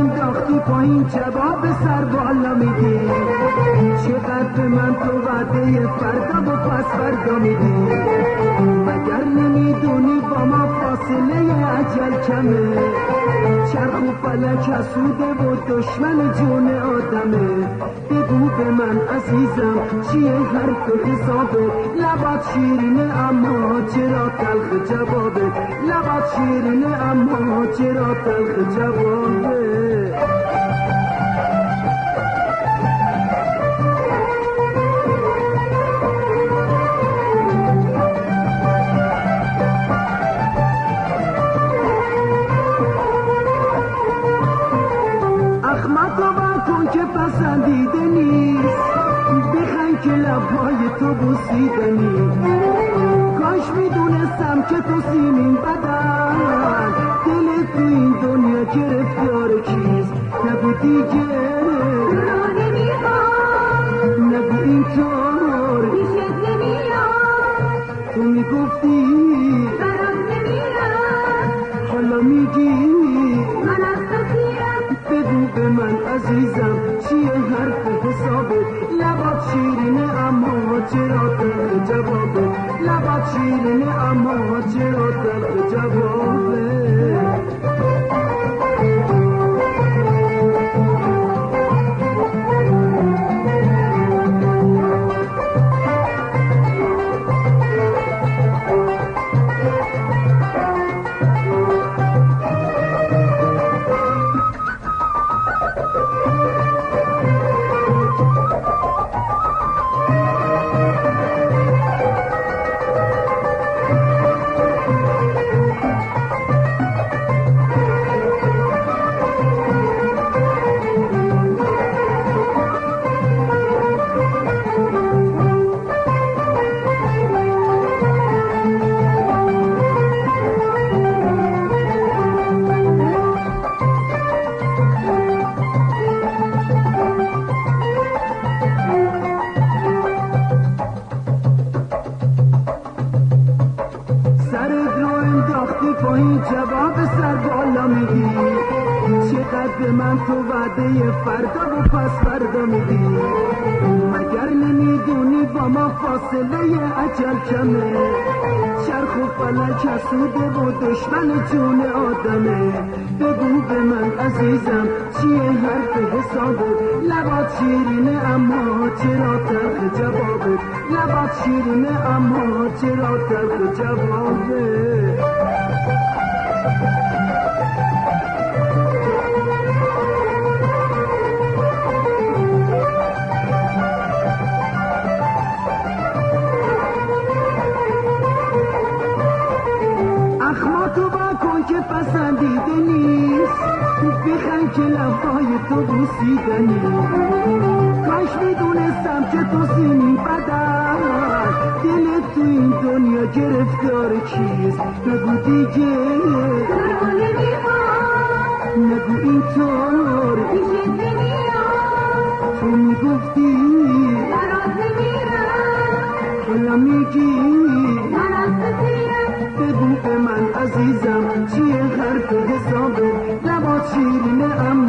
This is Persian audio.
انداختی پایین جواب سر بالا میدی، چقدر به من تو وعده فردا و پس فردا میدی، مگر نمیدونی با ما فاصله اجل کمه، چرخ و فلک حسوده و دشمن جون آدمه، بگو به من عزیزم چیه حرف حسابه، لبات شیرینه اما چرا تلخ جوابه، لبات شیرینه اما چرا تلخ جوابه. پسندیده نیست بخن که لبهای تو بوسیدنی، کاش میدونستم که تو سیمین بدن، دل تو این دنیا گرفتار کیست، نگو دیگه نگو اینطور پیشت نمیاد، تو میگفتی برات نمیرم، حالا میگی من از تو سیرم، بگو به من عزیزم چیه حرف حسابه، لبات شیرینه اما چرا تلخ جوابه، لبات شیرینه اما چرا تلخ جوابه. پایین جواب سر بالا میدی، چقدر به من تو وعده فردا و پس فردا میدی، مگر نمیدونی با ما فاصله اجل کمه، چرخ و فلک حسوده و دشمن جون آدمه، بگو به من عزیزم چیه حرف حسابه، لبات شیرینه اما چرا تلخ جوابه، لبات شیرینه اما چرا تلخ جوابه. اخماتو با کن که پسندیده نیست بخن که لبهای تو بوسیدنی، کاش میدونستم که تو سیمین بدن، دل تو این دنیا گرفتار کیست، نگو دیگه نگو اینطور پیشت نمیاد، تو میگفتی برات نمیرم، حالا میگی من از تو سیرم، بگو به من عزیزم چیه حرف حسابه، لبات شیرینه اما